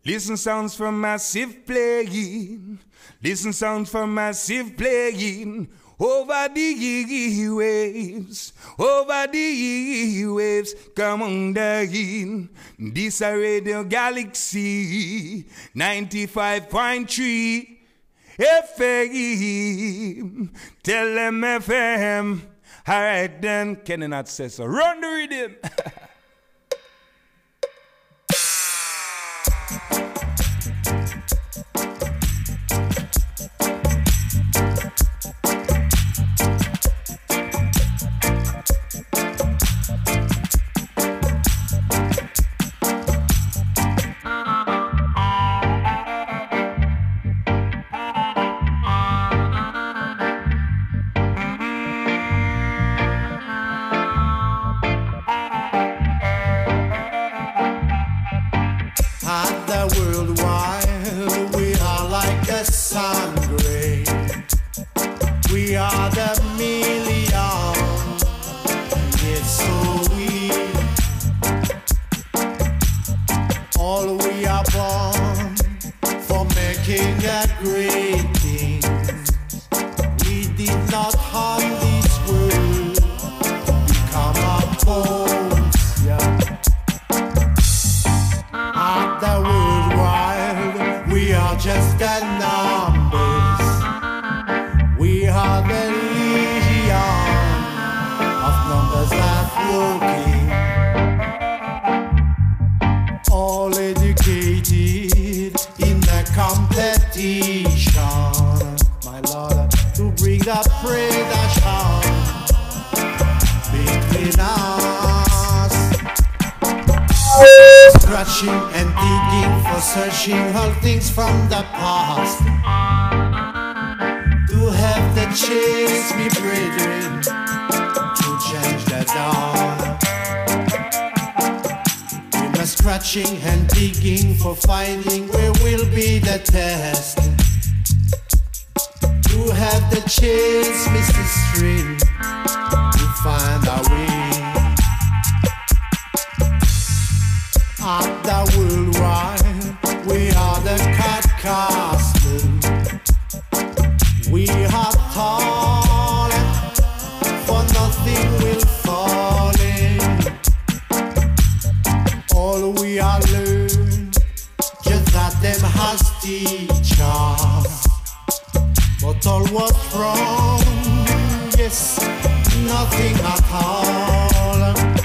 Listen sounds from massive playing. Listen sounds from massive playing. Over the waves, over the waves, come on down. This a Radio Galaxy 95.3 FM. Tell them FM. Alright then, Kenny not say so. Run the rhythm. And digging for finding where will be the test. To have the chance, Mr. String, to find our way. At the worldwide, we are the Catcasters. We are tall, for nothing will fall in. All we are learn, just that them has teach us. But all was wrong, yes, nothing at all.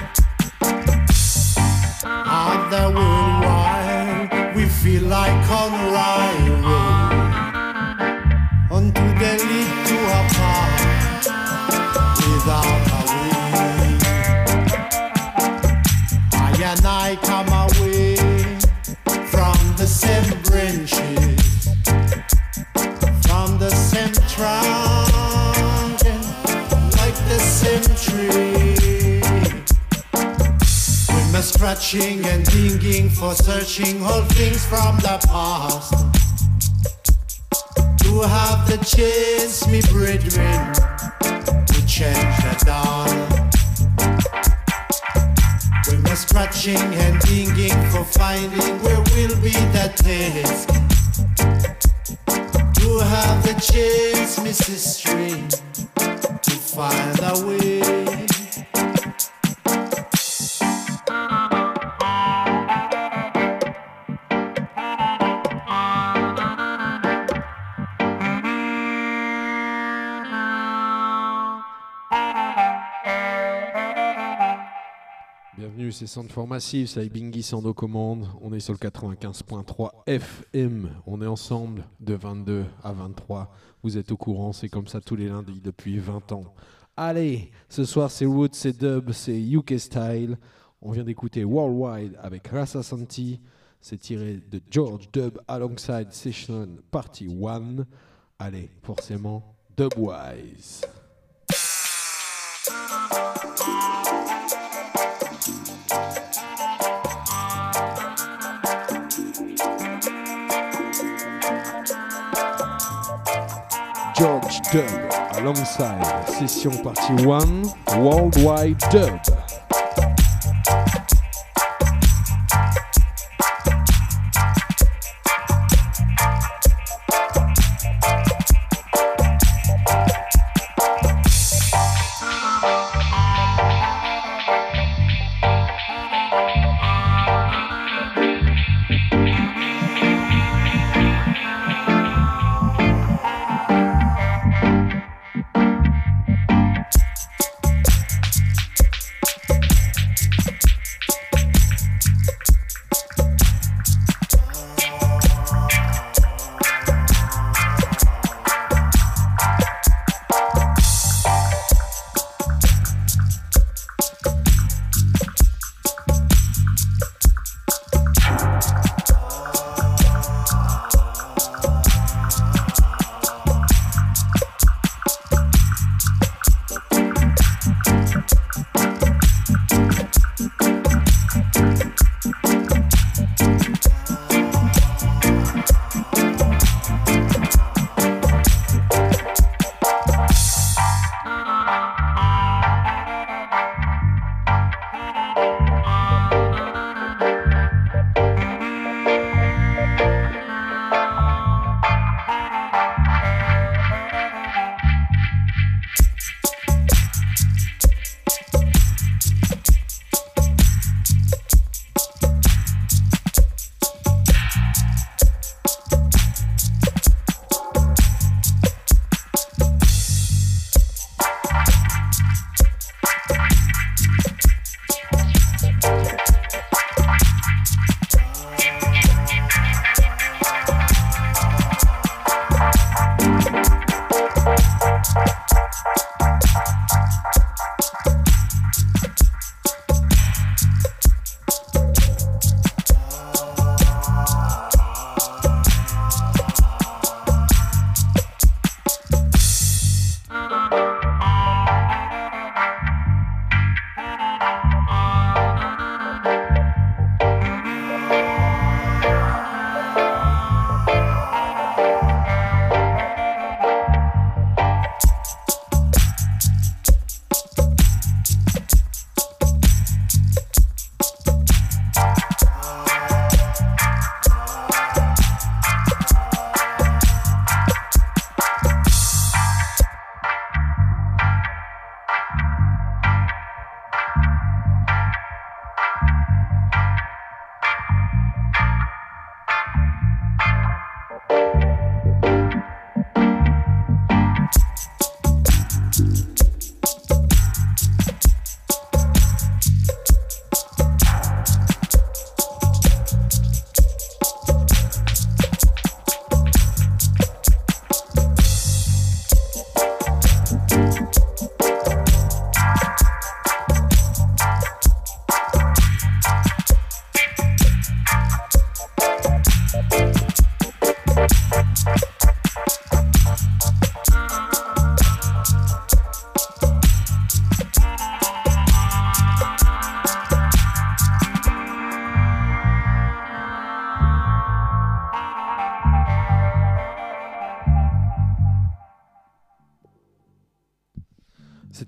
At the worldwide, we feel like on railroad, unto the lead to a path without a way. And I come away from the same branches, from the same trunk, like the same tree. We're scratching and digging for searching all things from the past. To have the chance, me brethren, to change the dawn. We're scratching and digging for finding where will be the test. To have the chance, Mrs. String, to find a way. Bienvenue, c'est Soundform Massive, c'est avec Bingy sans nos commandes. On est sur le 95.3 FM. On est ensemble de 22 à 23. Vous êtes au courant, c'est comme ça tous les lundis depuis 20 ans. Allez, ce soir c'est Wood, c'est Dub, c'est UK Style. On vient d'écouter Worldwide avec Rasa Santi. C'est tiré de George Dub Alongside Session Party 1. Allez, forcément, Dubwise. George Dub alongside Session Party 1 Worldwide Dub.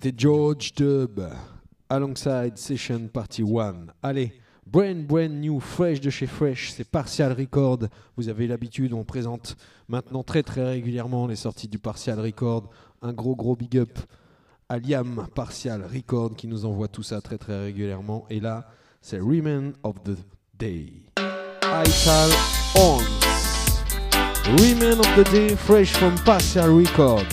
C'était George Dub, alongside Session Party 1. Allez, brand new, fresh de chez Fresh, c'est Partial Record. Vous avez l'habitude, on présente maintenant très régulièrement les sorties du Partial Record. Un gros big up à Liam Partial Record qui nous envoie tout ça très régulièrement. Et là, c'est Remain of the Day. Ital Ons. Remain of the Day, fresh from Partial Records.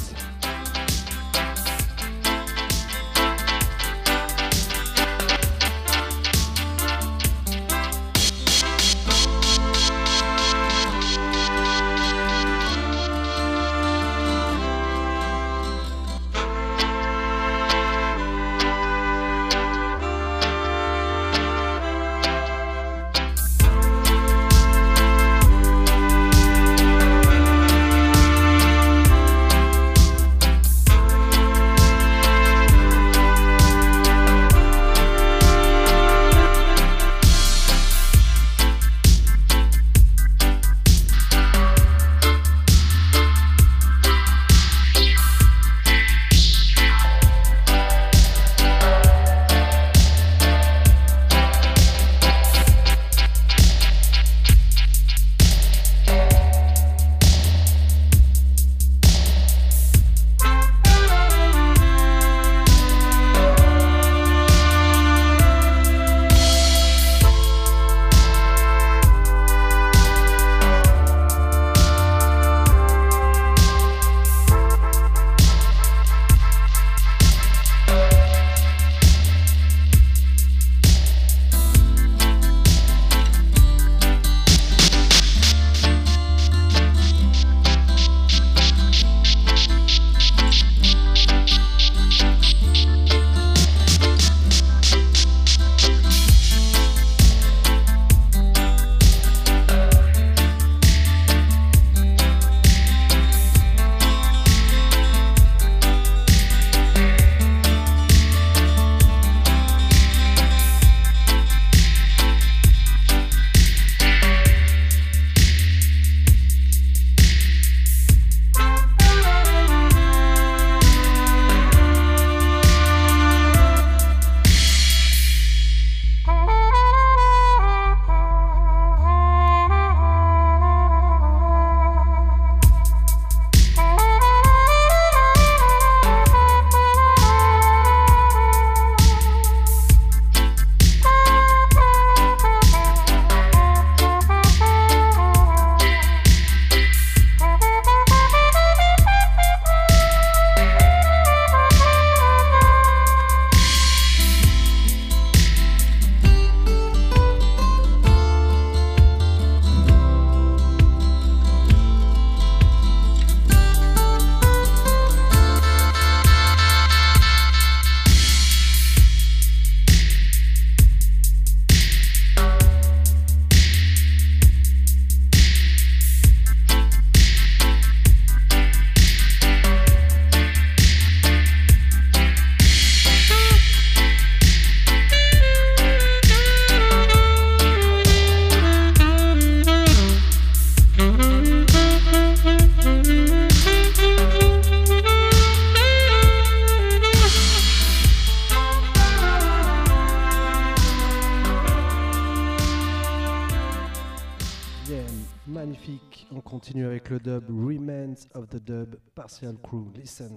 continue avec le dub Remains of the Dub, Partial Crew. Listen.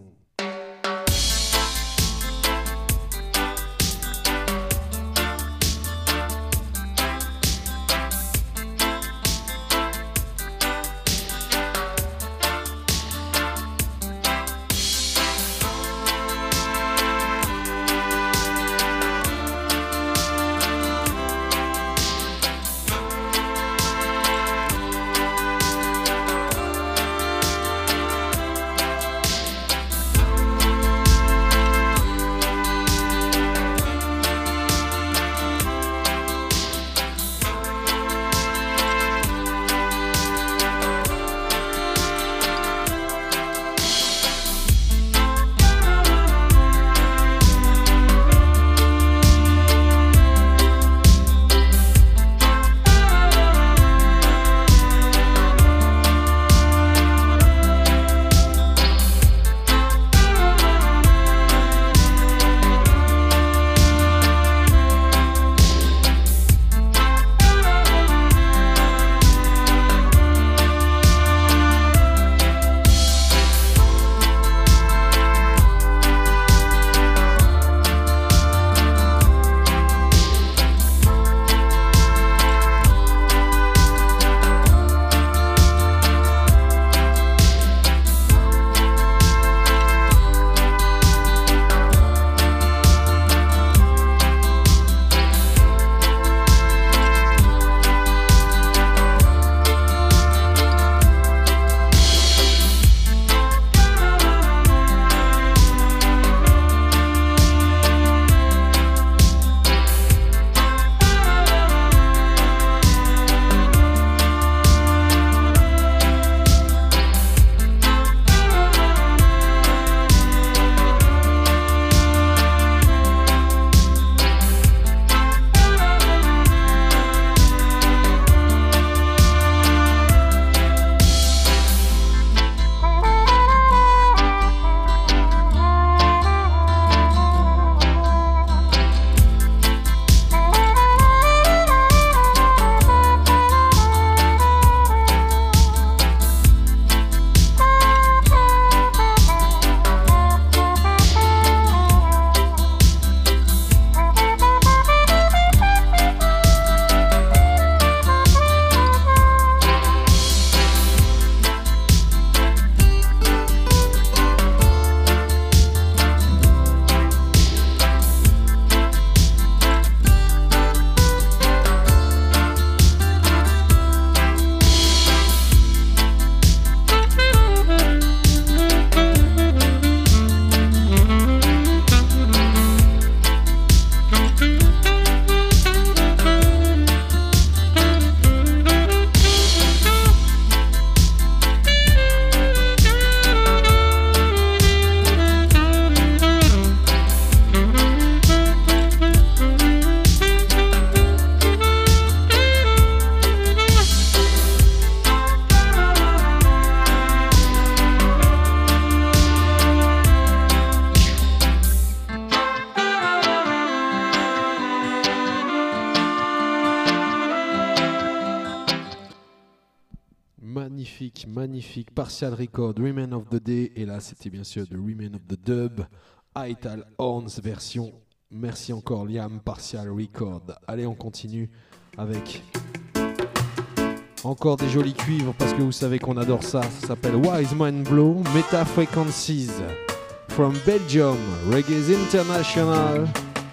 magnifique, magnifique. Partial Record, Remain of the Day. Et là, c'était bien sûr The Remain of the Dub. Ital Horns version. Merci encore Liam, Partial Record. Allez, on continue avec encore des jolis cuivres parce que vous savez qu'on adore ça. Ça s'appelle Wise Mind Blow, Meta Frequencies. From Belgium, Reggae's International.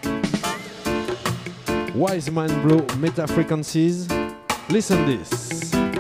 Wise Mind Blow, Meta Frequencies. Listen this.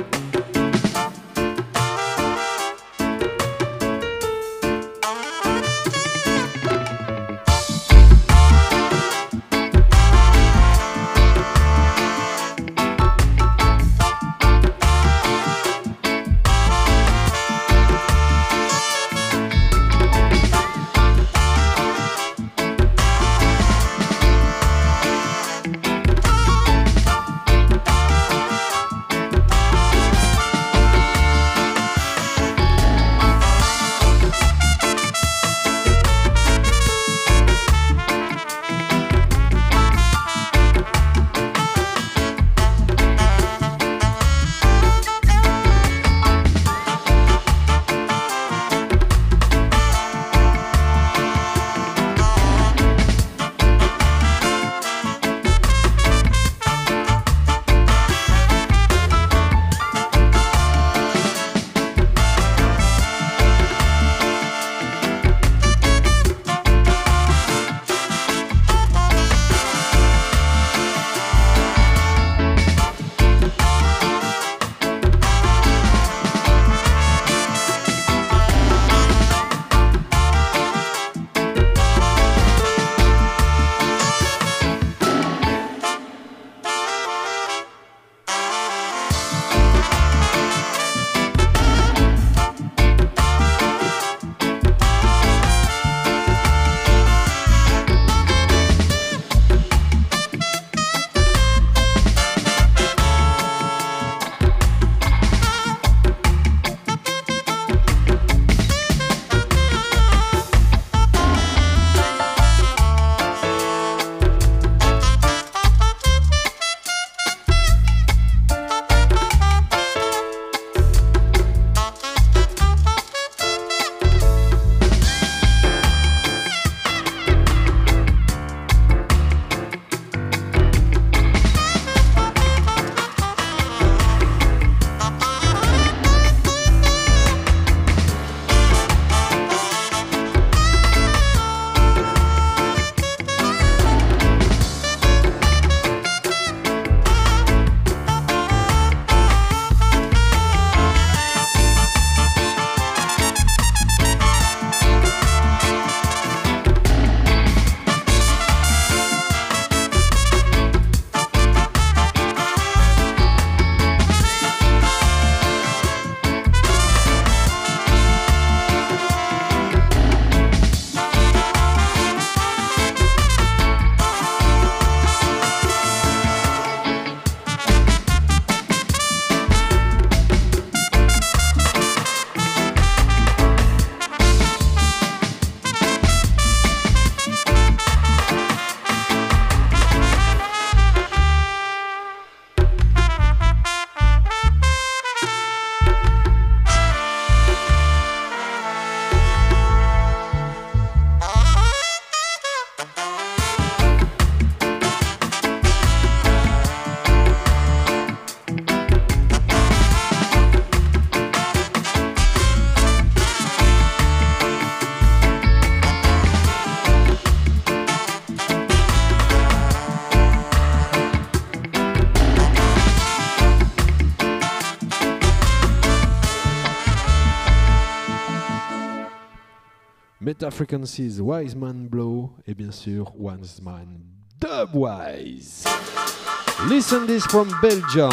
Meta Frequencies, Wise Man Blow et bien sûr Wise Man Dubwise. Listen this from Belgium.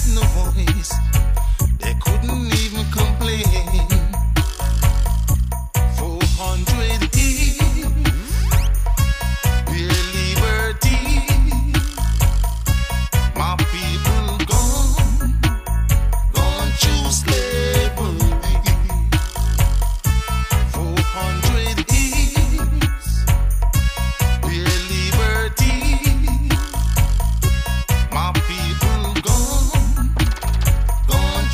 no voice. They couldn't even complain. 400 years, their liberty. My people gone through slavery. 400 years, their liberty. My people gone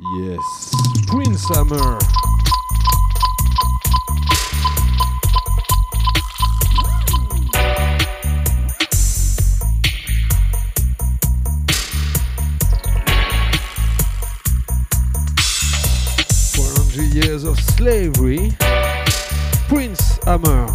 Yes. Prince Hammer. Years of slavery, Prince Hammer.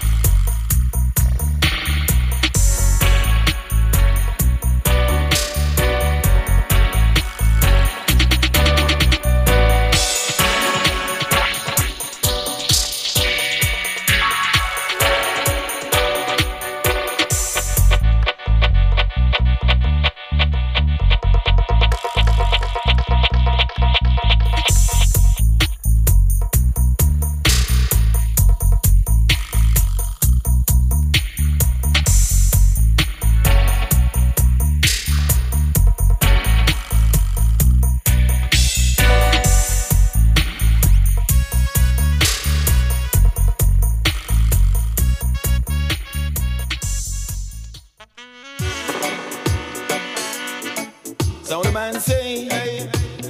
Sound man say, hey,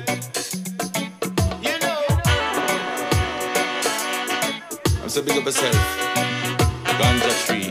you know, I'm so big up myself, ganja tree.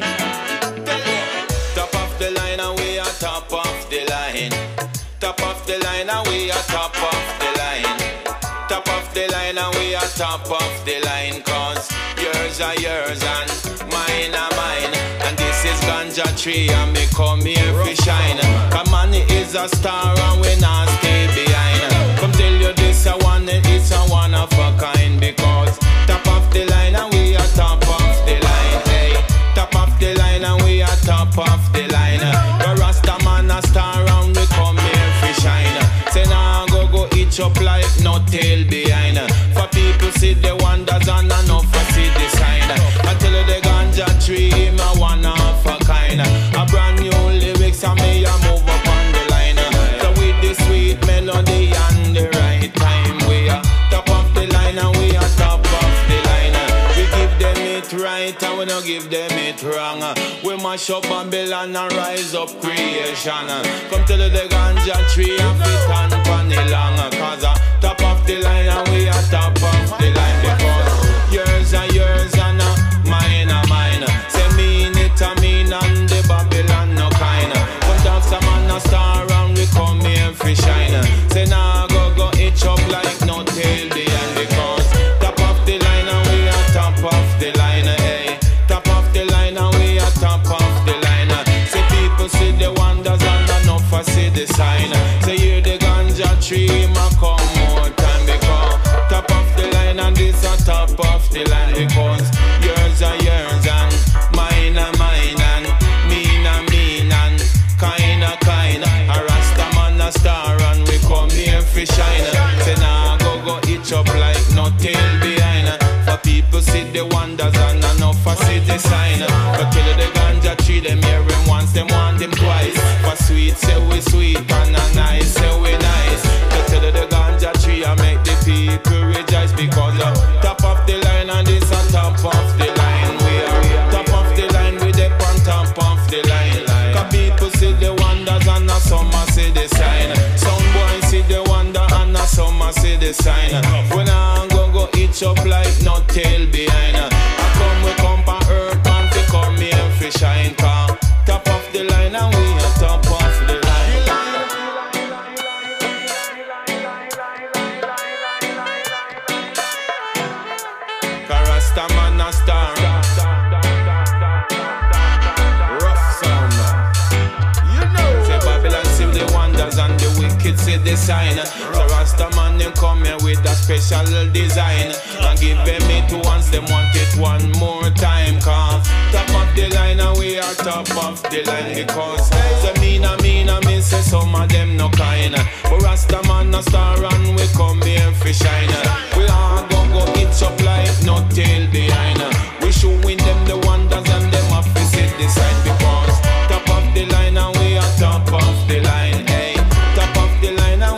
Top of the line and we are top of the line. Top of the line and we are top of the line. Top of the line and we are top of the line. Cause yours are yours and mine are mine. And this is ganja tree and me come here for shine. Cause money is a star and we not stay behind. Come tell you this I want it, it's a one of a kind. Because top of the line and we are top of the line. Hey, top of the line and we are top of the line. The Rasta man a star and we come here for shine. Say now go itch up like no tail behind. For people see the wonders and enough for see the sign. Until the ganja tree him a one of a kind. A brand new lyrics and me a move up on the line. So with the sweet melody and the right time, we are top of the line and we are top of the line. We give them it right and we don't give them it wrong. We mash up Babylon and rise up creation. Come to the ganja tree and fit and panny long. Cause top of the line and we are top of the line. Because yours are yours and mine are mine. Say mean it a mean and the Babylon no kind. Come down some man a star and we come here for shine. Say nah go itch up like no tail behind. Because top of the line and we are top of the line. Hey, top of the line and we are top of the line. Say people see the wonders and enough for see the sign. Say hear the ganja tree ma come more time. Because top of the line and this a top of the line. Because yours are yours and mine are mine and mean are mean and kind are kind. A Rasta man a star and we come here for shine. Say nah go itch up like no tail behind. For people see the wonders and enough for see the sign. But till the ganja tree them hear him once, them want him twice. For sweet say we sweet and a nice say we nice. But till the ganja tree I make the people rejoice. Because top of the line and this a top of the line. We are top of the line, we dip on top of the line. Cause people see the wonders and a summer see the sign. Some boys see the wonder and a summer see the sign. When I go itch up like no tail behind. We come on earth man to come here for shine. Cause top of the line and we are top of the line. Rasta man a star. Rough sound. You know. Say Babylon see the wonders and the wicked see the sign. So Rasta man them come here with a special design. And give them it once, them want it one more time. Cause top of the line and we are top of the line. Because the mean say some of them no kind. But Rasta man a star and we come here for shine. We all go itch up like no tail behind. We showing them the wonders and them have to see the sign. Because top of the line and we are top of the line. Hey, top of the line and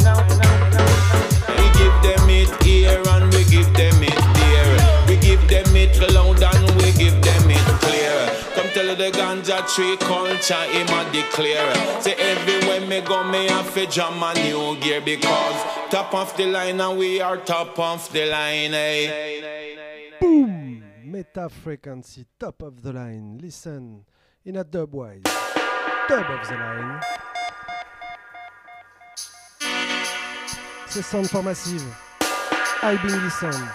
we give them it here and we give them it there. We give them it loud and we give them it clear. Come tell the ganja tree culture, him a declare. Say everywhere me go, me have to jam a new gear because top of the line and we are top of the line, eh? Boom! Meta frequency, top of the line. Listen in a dubwise. Top of the line. C'est Sound for Massive. I've been listening.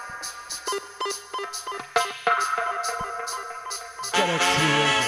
Galaxy Radio.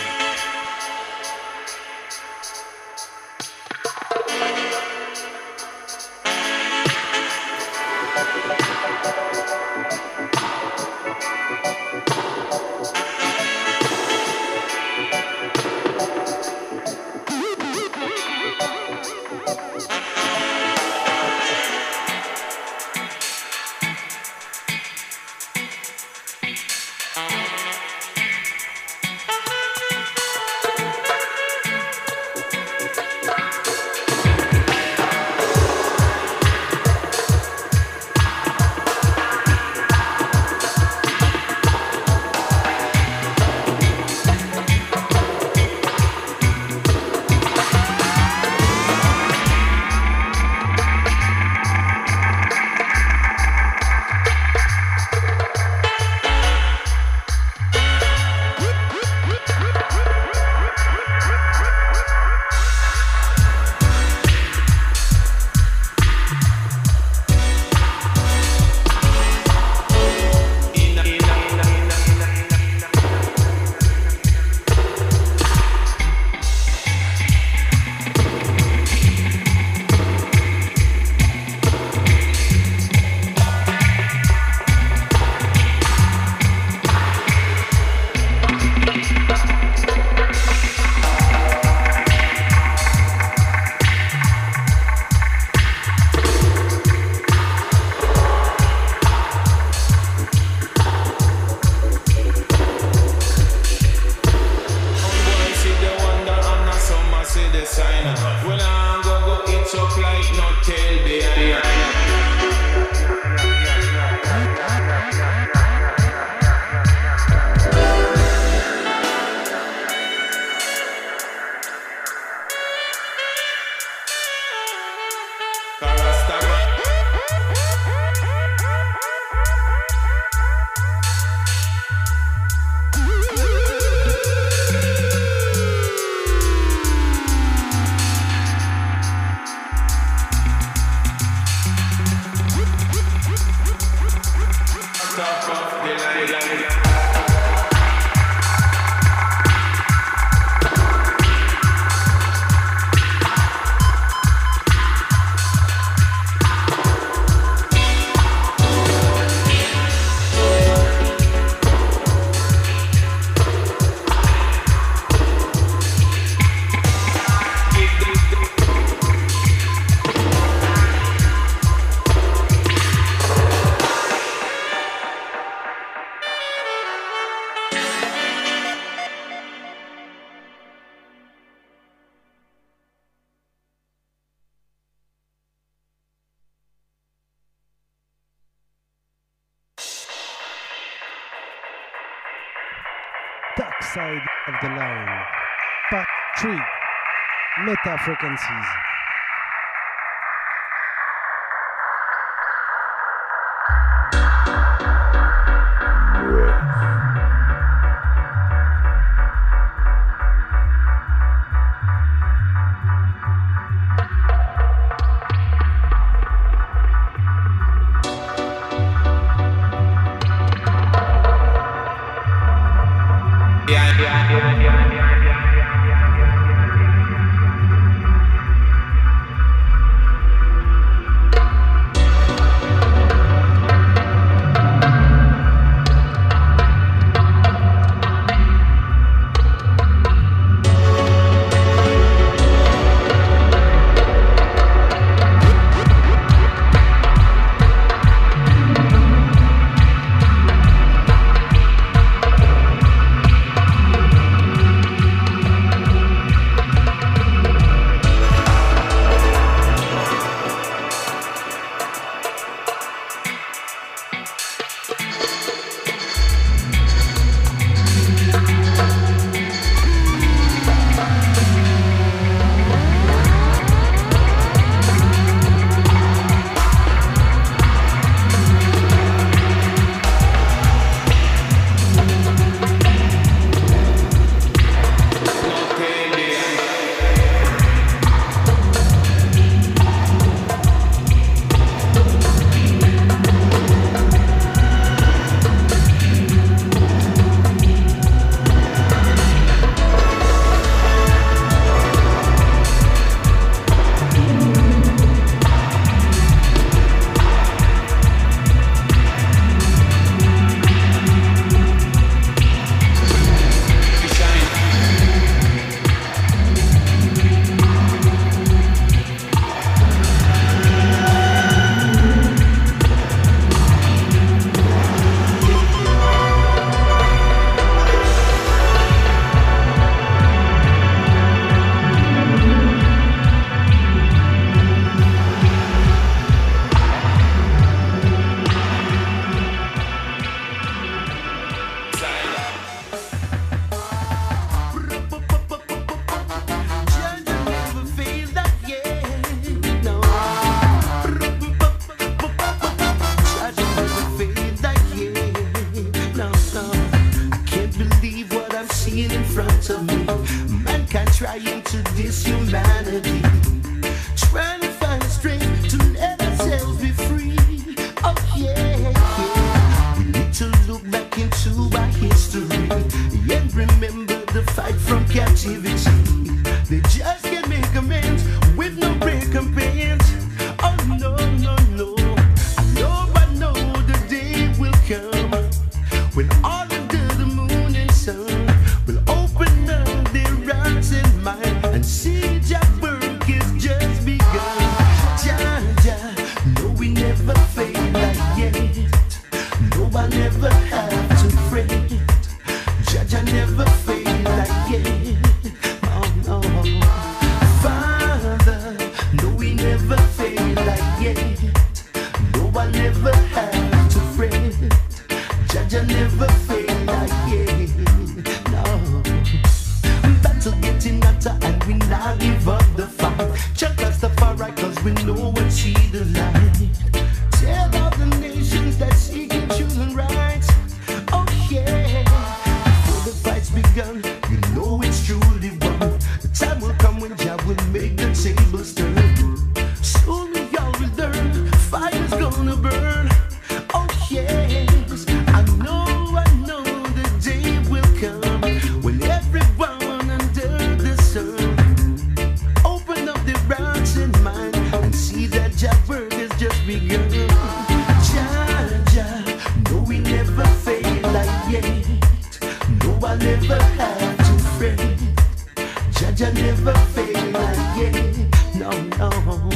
Dark Side of the Line, Part 3, Meta Frequencies. just begun. Jah, no, we never fail like yet. No, I never had to fret. Jah never fail like yet. No, no.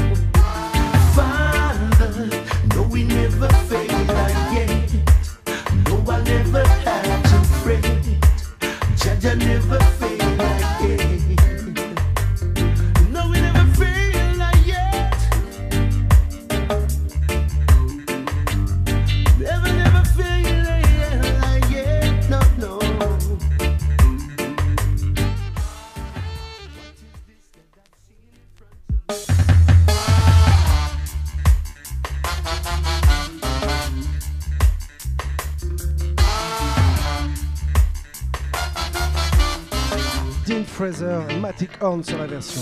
Father, no, we never fail like yet. No, I never had to fret. Jah never fail like yet. No, we never fail like yet. Never fail like yet. No, no. Dean Fraser et Matic Horn sur la version.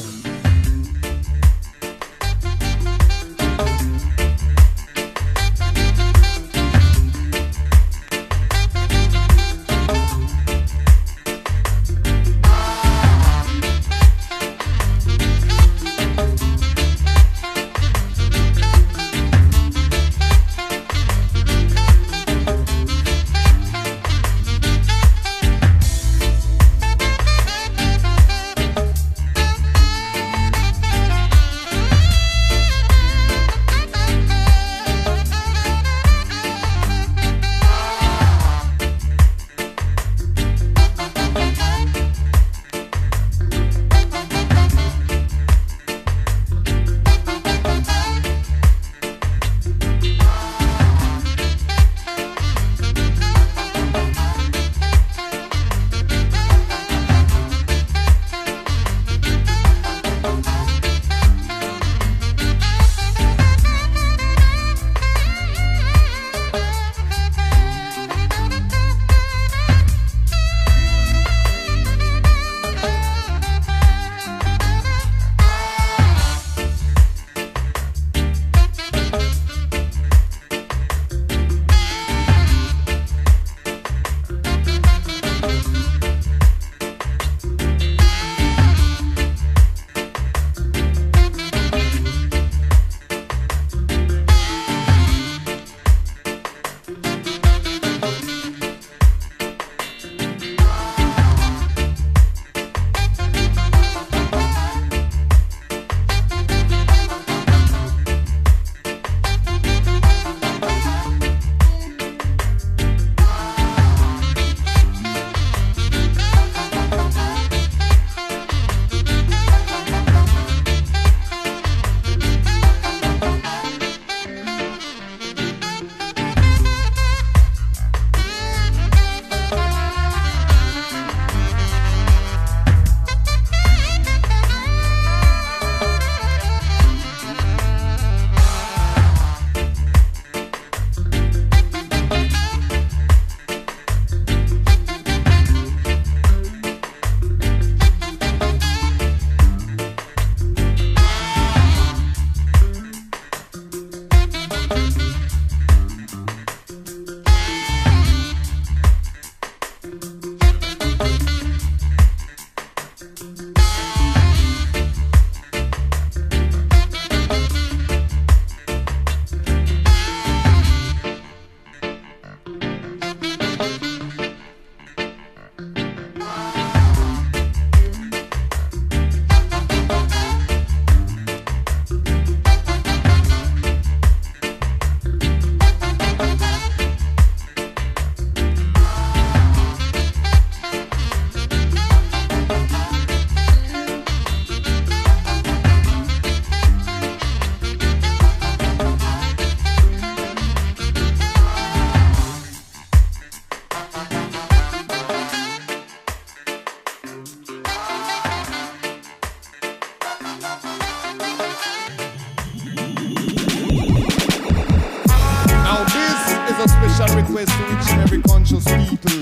special request to each and every conscious people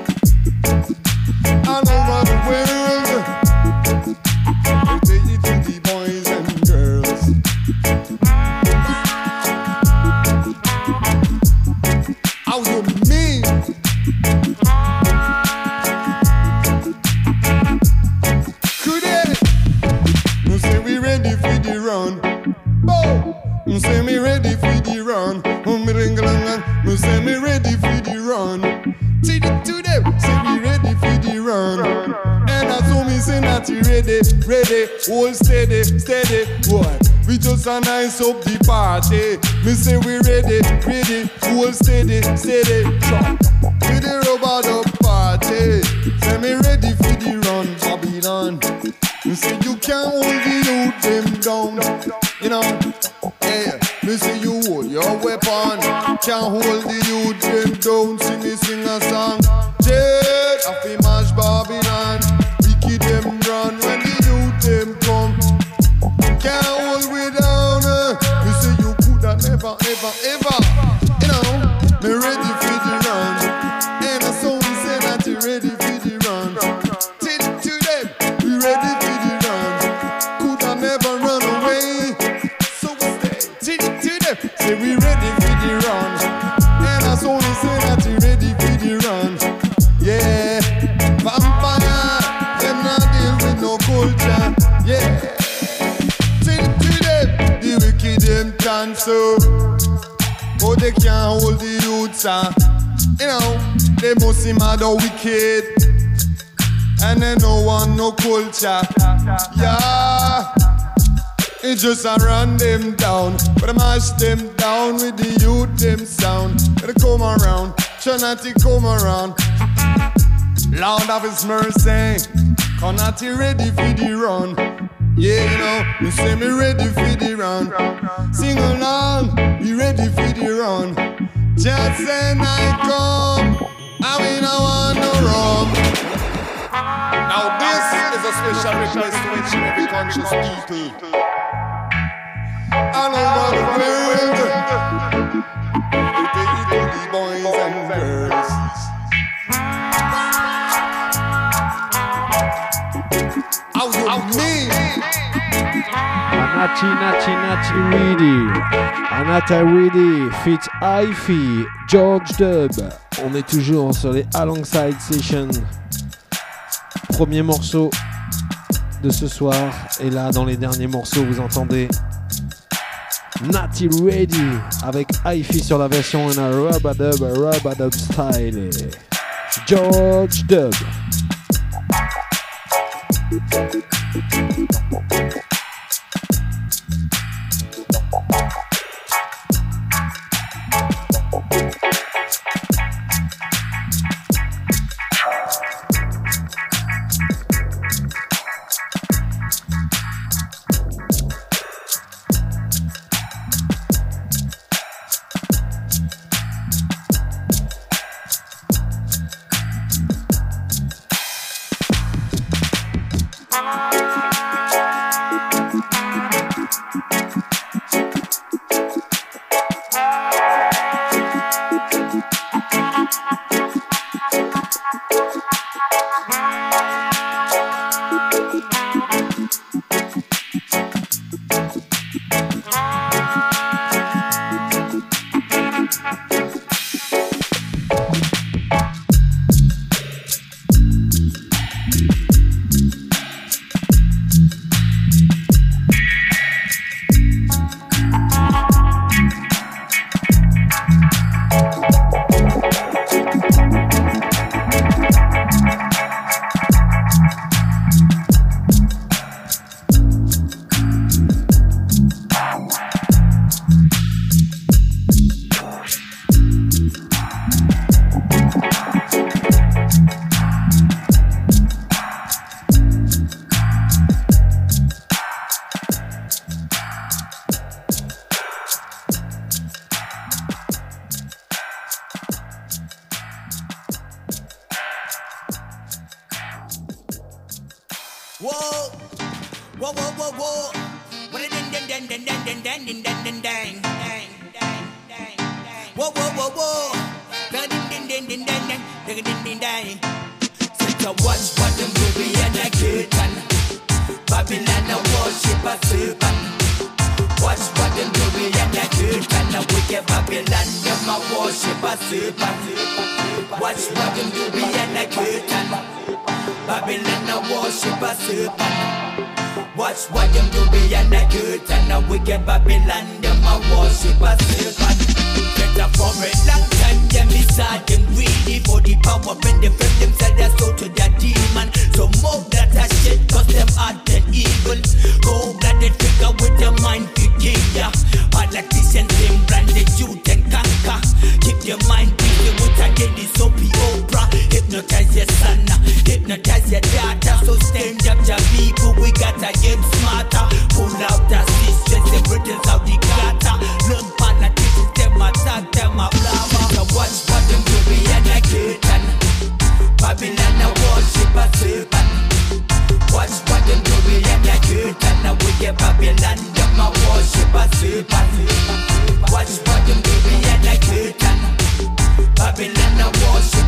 all over the world. I take it to the boys and girls. How you mean? Could it? You say we ready for the run. Oh, you say me ready for not ready, ready, hold steady, steady, boy. We just a nice up the party. Me say we ready, ready, hold steady, steady. So, we the rubber dub party. Say me ready for the run, Babylon. Me say you can't hold the youth them down, you know. Hey, me say you hold your weapon. Can't hold the youth them down. See me sing a song. Jet, I fi mash Babylon. Wicked them run when the youth them come. Can't hold we down. Me say you coulda never, ever, ever. You know, me ready for the run. And I saw me say that you ready for the run. Till to them, we ready for the run. Coulda never run away. So we stay till to them. Say we ready for the run. And I saw me say that you ready for the run. Yeah, vampire, them not deal with no culture. Yeah. The wicked them cancel, but they can't hold the youths. You know, they must seem mad or wicked, and they no want no culture. Yeah, it just a run them down, but I mash them down with the youth them sound. They come around, try not to come around. Lord of His mercy, come not ready for the run. Yeah, you know, you say me ready for the run. Sing along, be ready for the run. Just say I come, and we don't want no rum. Now this is a special request to each and every conscious people all over the world. We take it to the boys and girls. How you mean? Natty Reedy. Anata Reedy, fit Hi-Fi, George Dub. On est toujours sur les Alongside Sessions. Premier morceau de ce soir. Et là, dans les derniers morceaux, vous entendez Natty Reedy avec Hi-Fi sur la version en rub-a-dub style. George Dub. For the power when they flip themselves, they're so to their demon. So more that I shit, cause they're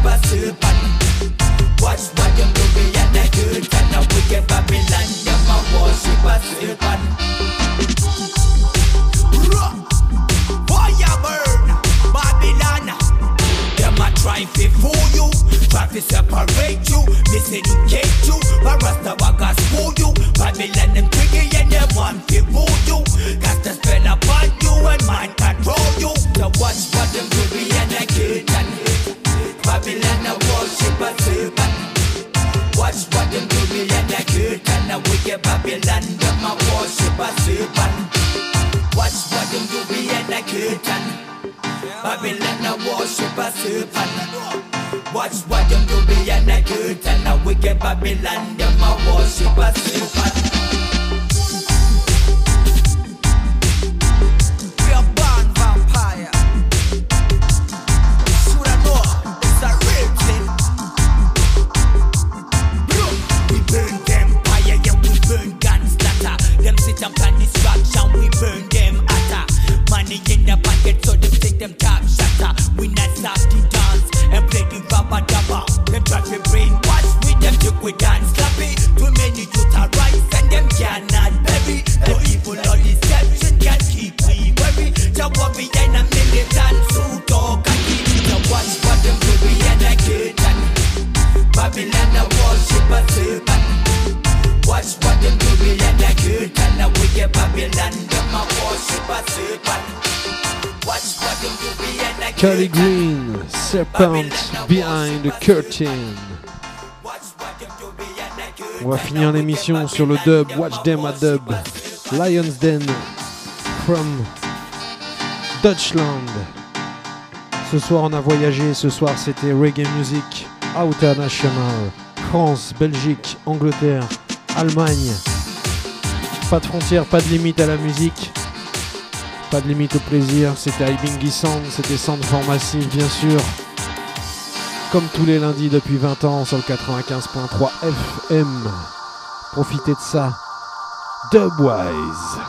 a serpent. Watch what them do behind the curtain. A wicked Babylon, them a worship a serpent. Fire burn, Babylon. Them a try to fool you, try to separate you, miseducate you, but Rastawaga school you. Babylon them tricky and they want to rule you. Got to spell upon you and mind control you. So watch what them do behind the curtain. Babylon a worship a serpent. Watch what them do behind the curtain. A wicked Babylon them a worship a serpent. Watch what them do behind the curtain. Babylon a worship a serpent. Watch what them do behind the curtain. A wicked Babylon them a worship a serpent. We are born vampire. Should I know it's a real thing? We burn them fire, yeah we burn guns scatter. Them sit and plan destruction, we burn them hotter. Money in the pocket so them take them top shatter. We not stop the dance and play the rubber dubber. Them try to brainwash with them took we dance slappy. Too many youth are rise and them cannot bury. No evil or deception can keep we worry. So what behind a militant suit or khaki. So watch what them do behind the curtain. Babylon a worship a serpent. Watch what them do behind the curtain. A wicked Babylon them a worship a serpent. Watch what them do behind the curtain. Kelly Green, Serpent Behind the Curtain. On va finir l'émission sur le dub, Watch Them a Dub, Lion's Den from Deutschland. Ce soir on a voyagé, ce soir c'était Reggae Music International, France, Belgique, Angleterre, Allemagne. Pas de frontières, pas de limite à la musique, pas de limite au plaisir. C'était Ibingi Sound, c'était Soundform Massive bien sûr. Comme tous les lundis depuis 20 ans sur le 95.3 FM. Profitez de ça. Dubwise.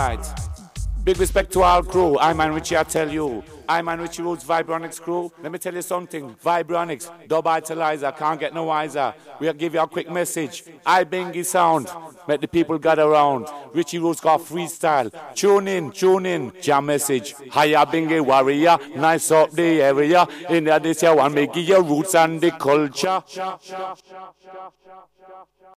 Alright. Big respect to all crew. I'm Man Richie, I tell you. I'm Man Richie Roots Vibronics crew. Let me tell you something. Vibronics, Dub Italizer, can't get no wiser. We'll give you a quick message. I Bingy sound. Let the people gather around. Richie Roots got freestyle. Tune in. Jam message. Hiya Bingy warrior. Nice up the area. In this year one, make your roots and the culture.